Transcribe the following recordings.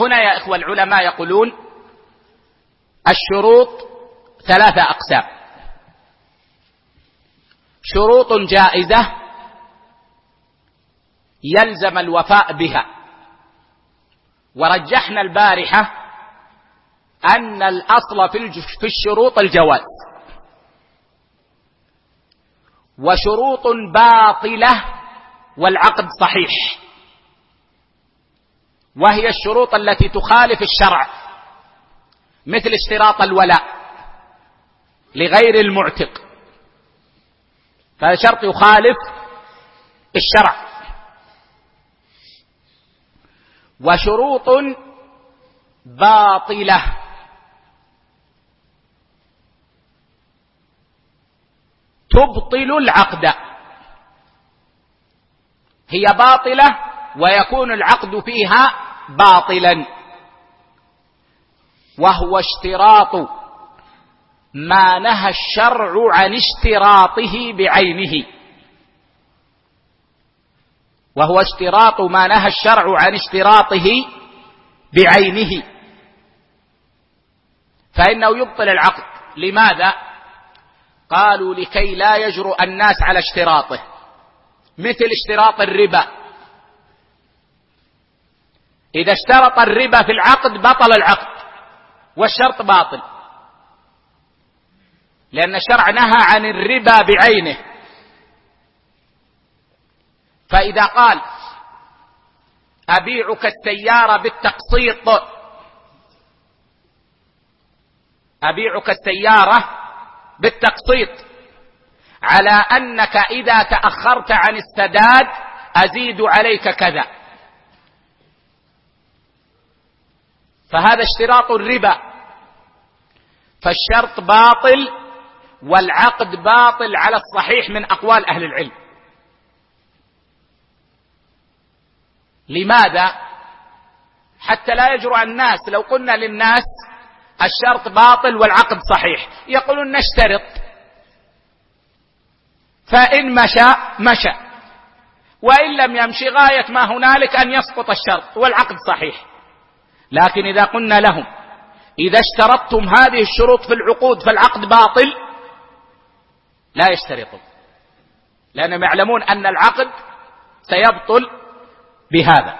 هنا يا إخوة العلماء يقولون الشروط 3 أقسام: شروط جائزة يلزم الوفاء بها، ورجحنا البارحة أن الأصل في الشروط الجواز، وشروط باطلة والعقد صحيح، وهي الشروط التي تخالف الشرع، مثل اشتراط الولاء لغير المعتق، فهذا شرط يخالف الشرع. وشروط باطلة تبطل العقد، هي باطلة ويكون العقد فيها باطلا، وهو اشتراط ما نهى الشرع عن اشتراطه بعينه، وهو اشتراط ما نهى الشرع عن اشتراطه بعينه، فإنه يبطل العقد. لماذا؟ قالوا لكي لا يجرؤ الناس على اشتراطه، مثل اشتراط الربا، إذا اشترط الربا في العقد بطل العقد والشرط باطل، لأن الشرع نهى عن الربا بعينه. فإذا قال أبيعك السيارة بالتقسيط، أبيعك السيارة بالتقسيط على أنك إذا تأخرت عن السداد أزيد عليك كذا، فهذا اشتراط الربا، فالشرط باطل والعقد باطل على الصحيح من أقوال أهل العلم. لماذا؟ حتى لا يجرؤ الناس، لو قلنا للناس الشرط باطل والعقد صحيح يقولون نشترط، فإن مشى مشى، وإن لم يمشي غاية ما هنالك أن يسقط الشرط والعقد صحيح. لكن إذا قلنا لهم إذا اشترطتم هذه الشروط في العقود فالعقد باطل، لا يشترطون، لأنهم يعلمون أن العقد سيبطل بهذا.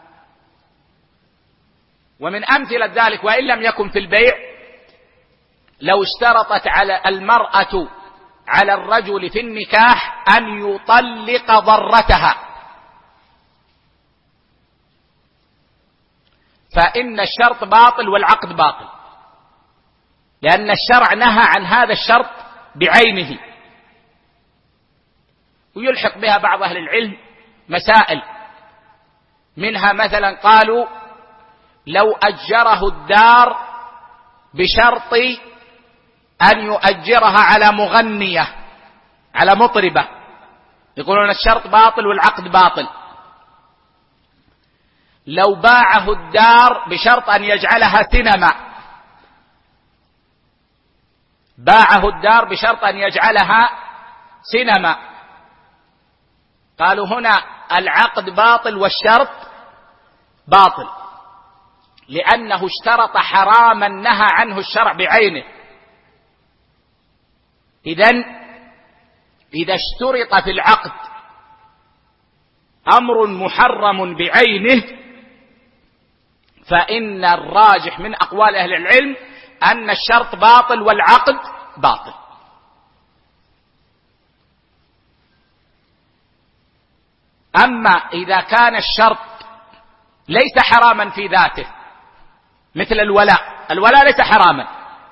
ومن أمثلة ذلك، وإن لم يكن في البيع، لو اشترطت على المرأة على الرجل في النكاح أن يطلق ضرتها، فإن الشرط باطل والعقد باطل، لأن الشرع نهى عن هذا الشرط بعينه. ويلحق بها بعض أهل العلم مسائل، منها مثلا قالوا لو أجره الدار بشرط أن يؤجرها على مغنية، على مطربة، يقولون الشرط باطل والعقد باطل. لو باعه الدار بشرط أن يجعلها سينما، باعه الدار بشرط أن يجعلها سينما، قالوا هنا العقد باطل والشرط باطل، لأنه اشترط حراما نهى عنه الشرع بعينه. إذا اشترط في العقد أمر محرم بعينه، فإن الراجح من أقوال أهل العلم أن الشرط باطل والعقد باطل. أما إذا كان الشرط ليس حراما في ذاته، مثل الولاء ليس حراما،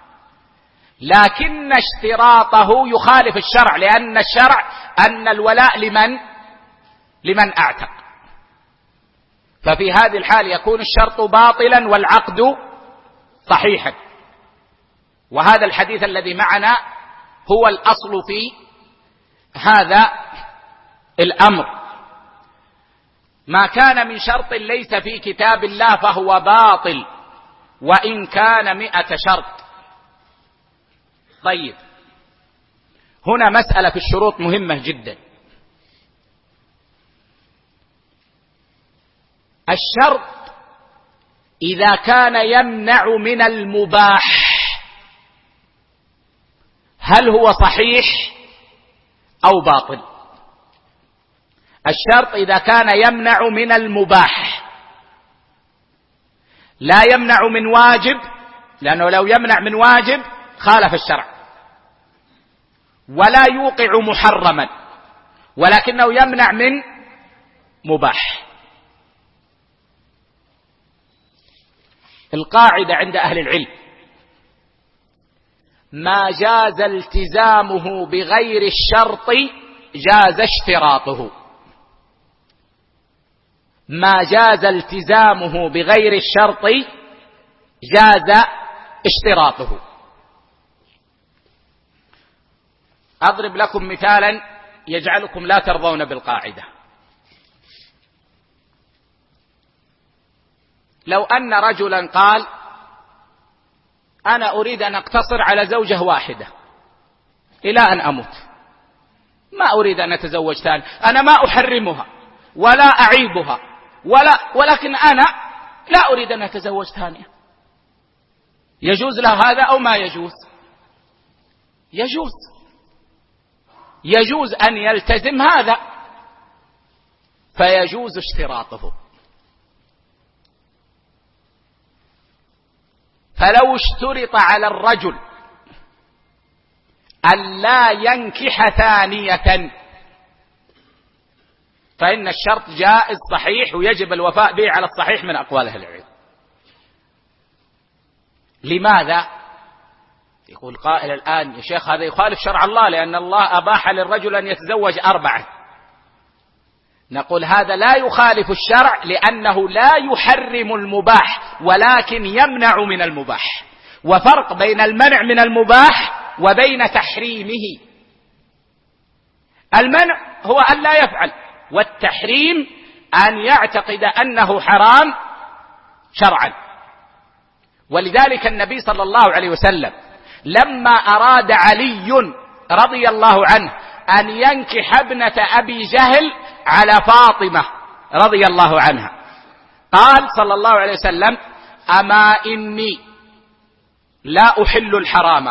لكن اشتراطه يخالف الشرع، لأن الشرع أن الولاء لمن أعتق، ففي هذه الحال يكون الشرط باطلا والعقد صحيحا. وهذا الحديث الذي معنا هو الأصل في هذا الأمر. ما كان من شرط ليس في كتاب الله فهو باطل وإن كان 100 شرط. طيب، هنا مسألة في الشروط مهمة جدا. الشرط إذا كان يمنع من المباح هل هو صحيح أو باطل؟ الشرط إذا كان يمنع من المباح، لا يمنع من واجب، لأنه لو يمنع من واجب خالف الشرع، ولا يوقع محرما، ولكنه يمنع من مباح. القاعدة عند أهل العلم: ما جاز التزامه بغير الشرط جاز اشتراطه. ما جاز التزامه بغير الشرط جاز اشتراطه. أضرب لكم مثالا يجعلكم لا ترضون بالقاعدة. لو أن رجلا قال: أنا أريد أن أقتصر على زوجة واحدة إلى أن أموت، ما أريد أن أتزوج ثاني، أنا ما أحرمها ولا أعيبها ولكن أنا لا أريد أن أتزوج ثانية. يجوز له هذا أو ما يجوز؟ يجوز أن يلتزم هذا، فيجوز اشتراطه. فلو اشترط على الرجل أن لا ينكح ثانية فإن الشرط جائز صحيح ويجب الوفاء به على الصحيح من أقوال أهل العلم. لماذا؟ يقول قائل الآن: يا شيخ هذا يخالف شرع الله، لأن الله أباح للرجل أن يتزوج 4. نقول هذا لا يخالف الشرع، لأنه لا يحرم المباح ولكن يمنع من المباح، وفرق بين المنع من المباح وبين تحريمه. المنع هو أن لا يفعل، والتحريم أن يعتقد أنه حرام شرعا. ولذلك النبي صلى الله عليه وسلم لما أراد علي رضي الله عنه أن ينكح ابنة أبي جهل على فاطمة رضي الله عنها، قال صلى الله عليه وسلم: أما إني لا أحل الحرام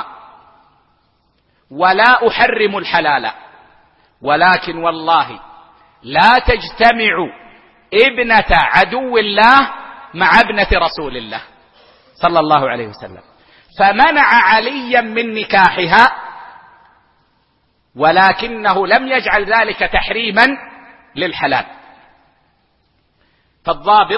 ولا أحرم الحلال، ولكن والله لا تجتمع ابنة عدو الله مع ابنة رسول الله صلى الله عليه وسلم، فمنع عليا من نكاحها، ولكنه لم يجعل ذلك تحريما للحلال. فالضابط: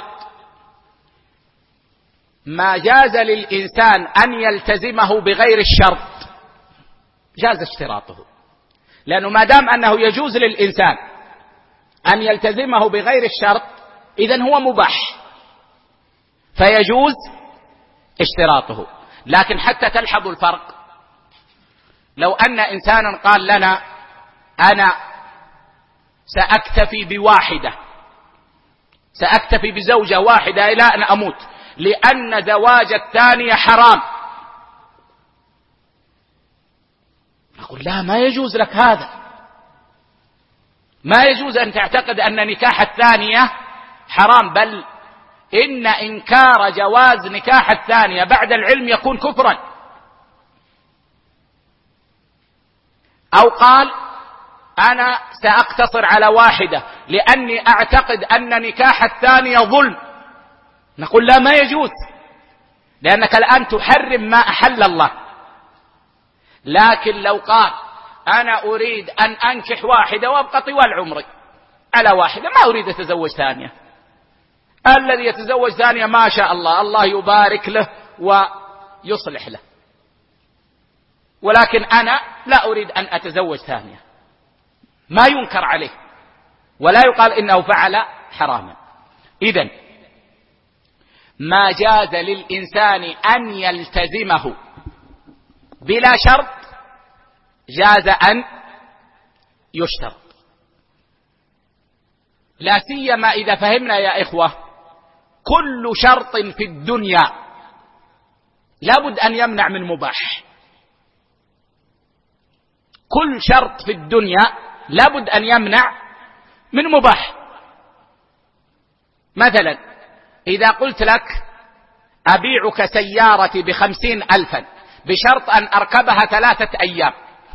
ما جاز للإنسان أن يلتزمه بغير الشرط جاز اشتراطه، لأنه ما دام أنه يجوز للإنسان أن يلتزمه بغير الشرط إذن هو مباح، فيجوز اشتراطه. لكن حتى تلحظوا الفرق، لو أن إنسانا قال لنا: أنا سأكتفي بواحدة، سأكتفي بزوجة واحدة إلى أن أموت، لأن زواج الثانية حرام، نقول: لا، ما يجوز لك هذا، ما يجوز أن تعتقد أن نكاح الثانية حرام، بل إن إنكار جواز نكاح الثانية بعد العلم يكون كفرا. أو قال: أنا سأقتصر على واحدة لأني أعتقد أن نكاح الثانية ظلم، نقول: لا، ما يجوز، لأنك الآن تحرم ما أحل الله. لكن لو قال: أنا أريد أن أنكح واحدة وأبقى طوال عمري على واحدة، ما أريد أتزوج ثانية، الذي يتزوج ثانية ما شاء الله، الله يبارك له ويصلح له، ولكن أنا لا أريد أن أتزوج ثانية، ما ينكر عليه ولا يقال إنه فعل حراما. إذن ما جاز للإنسان أن يلتزمه بلا شرط جاز أن يشترط، لا سيما إذا فهمنا يا إخوة كل شرط في الدنيا لابد أن يمنع من مباح، كل شرط في الدنيا لابد أن يمنع من مباح. مثلا إذا قلت لك: أبيعك سيارتي ب50,000 بشرط أن أركبها 3 أيام،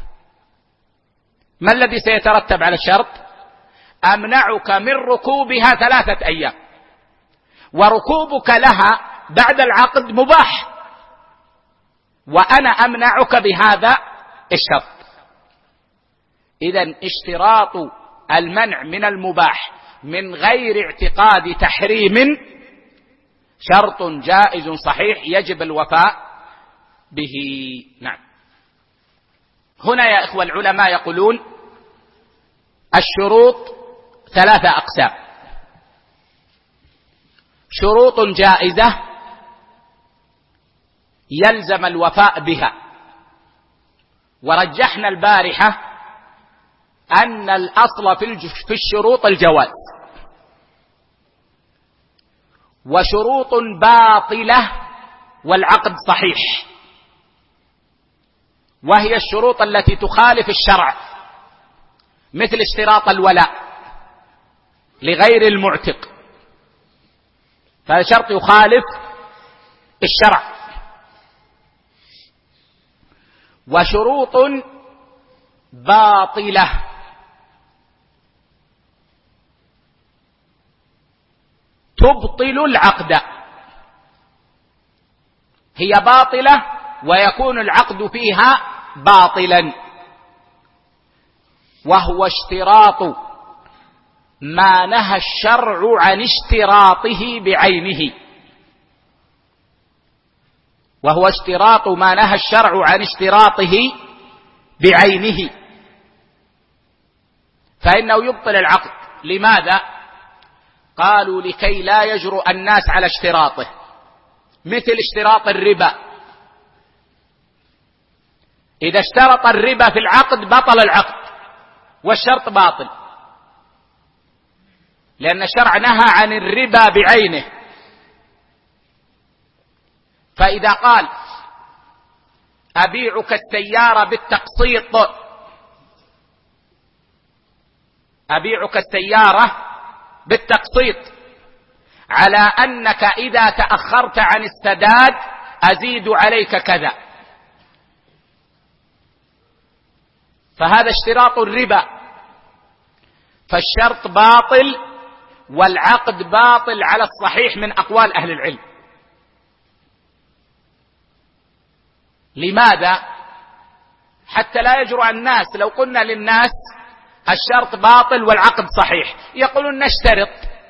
ما الذي سيترتب على الشرط؟ أمنعك من ركوبها 3 أيام، وركوبك لها بعد العقد مباح، وأنا أمنعك بهذا الشرط. إذن اشتراط المنع من المباح من غير اعتقاد تحريم شرط جائز صحيح يجب الوفاء به. نعم. هنا يا إخوة العلماء يقولون الشروط 3 أقسام: شروط جائزة يلزم الوفاء بها، ورجحنا البارحة أن الأصل في الشروط الجواز، وشروط باطلة والعقد صحيح، وهي الشروط التي تخالف الشرع، مثل اشتراط الولاء لغير المعتق، فهذا شرط يخالف الشرع. وشروط باطلة تبطل العقد، هي باطلة ويكون العقد فيها باطلا، وهو اشتراط ما نهى الشرع عن اشتراطه بعينه، وهو اشتراط ما نهى الشرع عن اشتراطه بعينه، فإنه يبطل العقد. لماذا؟ قالوا لكي لا يجرؤ الناس على اشتراطه، مثل اشتراط الربا، إذا اشترط الربا في العقد بطل العقد والشرط باطل، لأن الشرع نهى عن الربا بعينه. فإذا قال أبيعك السيارة بالتقسيط، أبيعك السيارة بالتقسيط على أنك إذا تأخرت عن السداد أزيد عليك كذا، فهذا اشتراط الربا، فالشرط باطل والعقد باطل على الصحيح من أقوال أهل العلم. لماذا؟ حتى لا يجرؤ الناس، لو قلنا للناس الشرط باطل والعقد صحيح يقولون نشترط،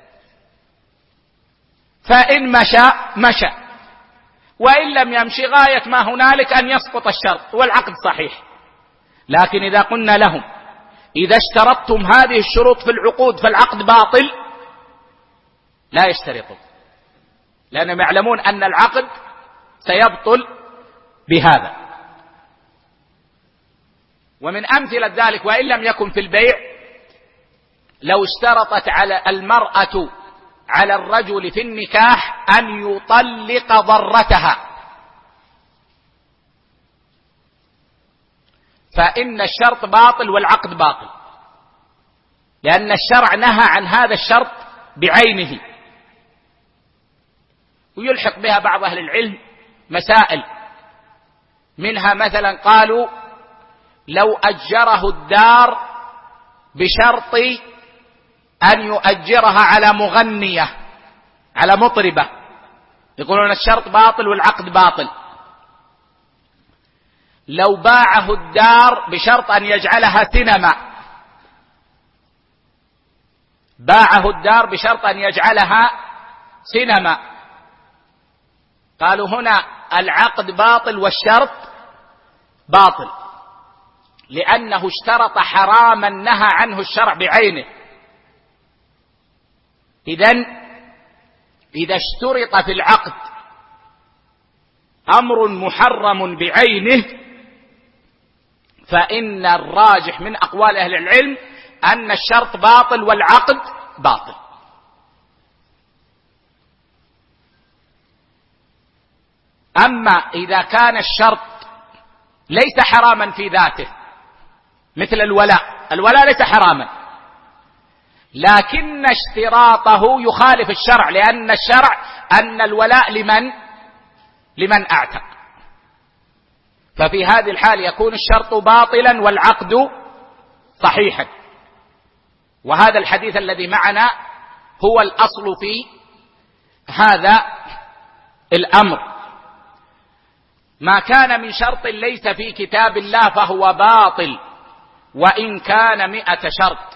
فإن مشى مشى، وإن لم يمشي غاية ما هنالك أن يسقط الشرط والعقد صحيح. لكن إذا قلنا لهم إذا اشترطتم هذه الشروط في العقود فالعقد باطل، لا يشترطون، لأنهم يعلمون أن العقد سيبطل بهذا. ومن أمثلة ذلك وإن لم يكن في البيع، لو اشترطت على المرأة على الرجل في النكاح أن يطلق ضرتها، فإن الشرط باطل والعقد باطل، لأن الشرع نهى عن هذا الشرط بعينه. ويلحق بها بعض أهل العلم مسائل، منها مثلا قالوا لو أجره الدار بشرط أن يؤجرها على مغنية، على مطربة، يقولون الشرط باطل والعقد باطل. لو باعه الدار بشرط أن يجعلها سينما، باعه الدار بشرط أن يجعلها سينما، قالوا هنا العقد باطل والشرط باطل، لأنه اشترط حراما نهى عنه الشرع بعينه. إذا اشترط في العقد أمر محرم بعينه فإن الراجح من أقوال أهل العلم أن الشرط باطل والعقد باطل. أما إذا كان الشرط ليس حراما في ذاته مثل الولاء، الولاء ليس حراما لكن اشتراطه يخالف الشرع، لأن الشرع أن الولاء لمن؟ لمن أعتق، ففي هذه الحال يكون الشرط باطلا والعقد صحيحا. وهذا الحديث الذي معنا هو الأصل في هذا الأمر. ما كان من شرط ليس في كتاب الله فهو باطل وإن كان 100 شرط.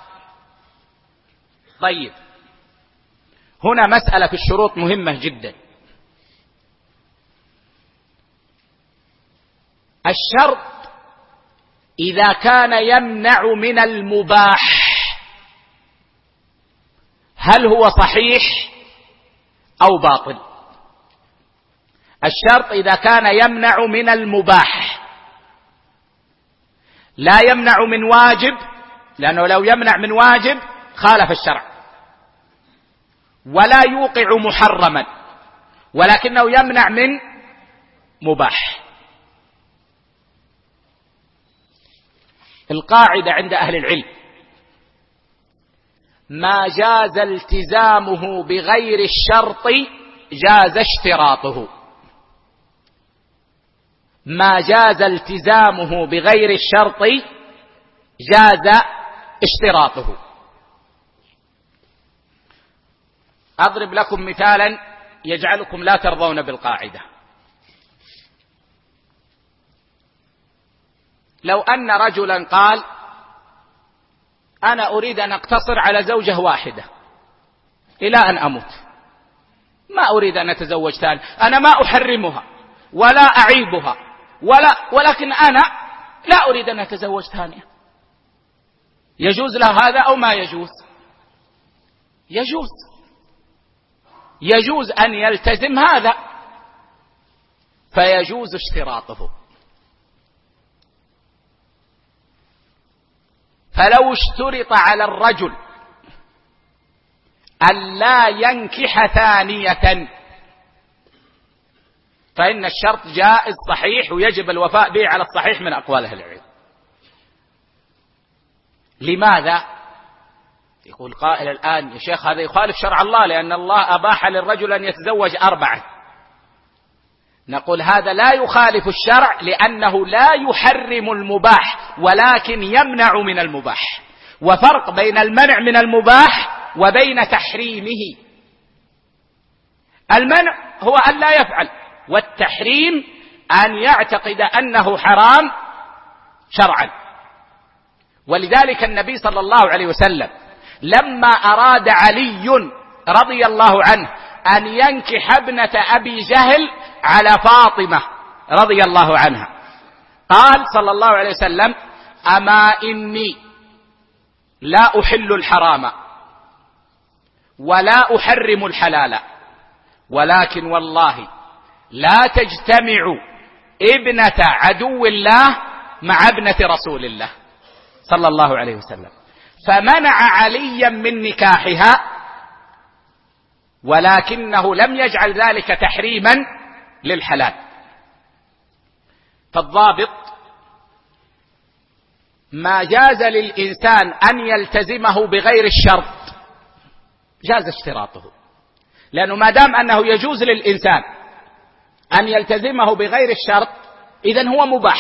طيب، هنا مسألة في الشروط مهمة جدا. الشرط إذا كان يمنع من المباح هل هو صحيح أو باطل؟ الشرط إذا كان يمنع من المباح، لا يمنع من واجب، لأنه لو يمنع من واجب خالف الشرع، ولا يوقع محرما، ولكنه يمنع من مباح. القاعدة عند أهل العلم: ما جاز التزامه بغير الشرط جاز اشتراطه. ما جاز التزامه بغير الشرط جاز اشتراطه. أضرب لكم مثالا يجعلكم لا ترضون بالقاعدة. لو أن رجلا قال: أنا أريد أن أقتصر على زوجة واحدة إلى أن أموت، ما أريد أن أتزوج ثاني، أنا ما أحرمها ولا أعيبها ولكن أنا لا أريد أن أتزوج ثانية. يجوز له هذا أو ما يجوز؟ يجوز أن يلتزم هذا، فيجوز اشتراطه. فلو اشترط على الرجل أن لا ينكح ثانية فإن الشرط جائز صحيح ويجب الوفاء به على الصحيح من أقوال أهل العلم. لماذا؟ يقول قائل الآن: يا شيخ هذا يخالف شرع الله، لأن الله أباح للرجل أن يتزوج 4. نقول هذا لا يخالف الشرع، لأنه لا يحرم المباح ولكن يمنع من المباح، وفرق بين المنع من المباح وبين تحريمه. المنع هو أن لا يفعل، والتحريم أن يعتقد أنه حرام شرعا. ولذلك النبي صلى الله عليه وسلم لما أراد علي رضي الله عنه أن ينكح ابنة أبي جهل على فاطمة رضي الله عنها، قال صلى الله عليه وسلم: أما إني لا أحل الحرام ولا أحرم الحلال، ولكن والله لا تجتمع ابنة عدو الله مع ابنة رسول الله صلى الله عليه وسلم، فمنع عليا من نكاحها، ولكنه لم يجعل ذلك تحريما للحلال. فالضابط: ما جاز للإنسان أن يلتزمه بغير الشرط جاز اشتراطه، لأنه ما دام أنه يجوز للإنسان أن يلتزمه بغير الشرط إذن هو مباح،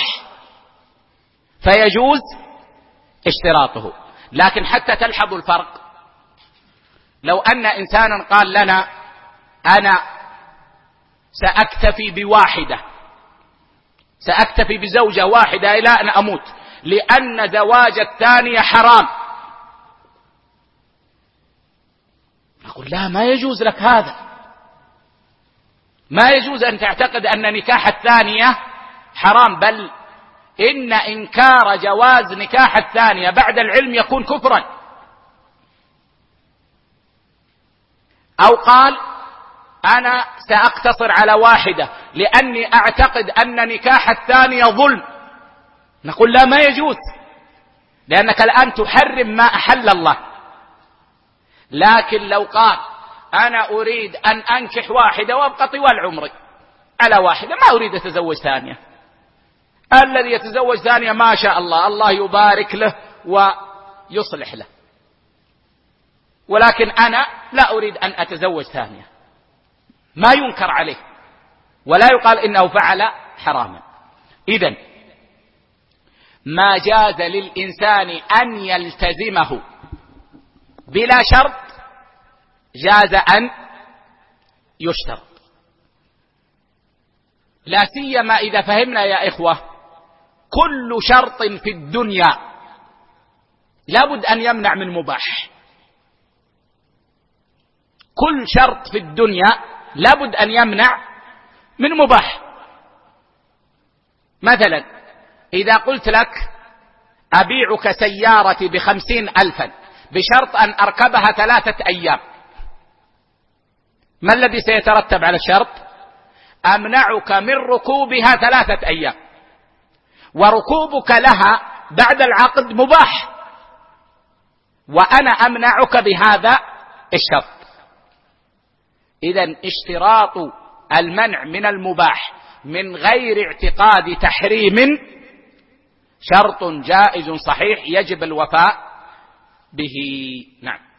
فيجوز اشتراطه. لكن حتى تلحظوا الفرق، لو أن إنسانا قال لنا: أنا سأكتفي بواحدة، سأكتفي بزوجة واحدة إلى أن أموت، لأن زواج الثانية حرام، نقول: لا، ما يجوز لك هذا، ما يجوز أن تعتقد أن نكاح الثانية حرام، بل إن إنكار جواز نكاح الثانية بعد العلم يكون كفرا. أو قال: أنا سأقتصر على واحدة لأني أعتقد أن نكاح الثانية ظلم، نقول: لا، ما يجوز، لأنك الآن تحرم ما أحل الله. لكن لو قال: أنا أريد أن أنكح واحدة وأبقى طوال عمري على واحدة، ما أريد أتزوج ثانية، الذي يتزوج ثانية ما شاء الله، الله يبارك له ويصلح له، ولكن أنا لا أريد أن أتزوج ثانية، ما ينكر عليه، ولا يقال إنه فعل حراما. إذن ما جاز للإنسان أن يلتزمه بلا شرط جاز أن يشترط، لا سيما إذا فهمنا يا إخوة كل شرط في الدنيا لابد أن يمنع من مباح. كل شرط في الدنيا لابد أن يمنع من مباح. مثلا إذا قلت لك أبيعك سيارتي ب50,000 بشرط أن أركبها 3 أيام، ما الذي سيترتب على الشرط؟ أمنعك من ركوبها 3 أيام، وركوبك لها بعد العقد مباح، وأنا أمنعك بهذا الشرط. إذن اشتراط المنع من المباح من غير اعتقاد تحريم شرط جائز صحيح يجب الوفاء به. نعم.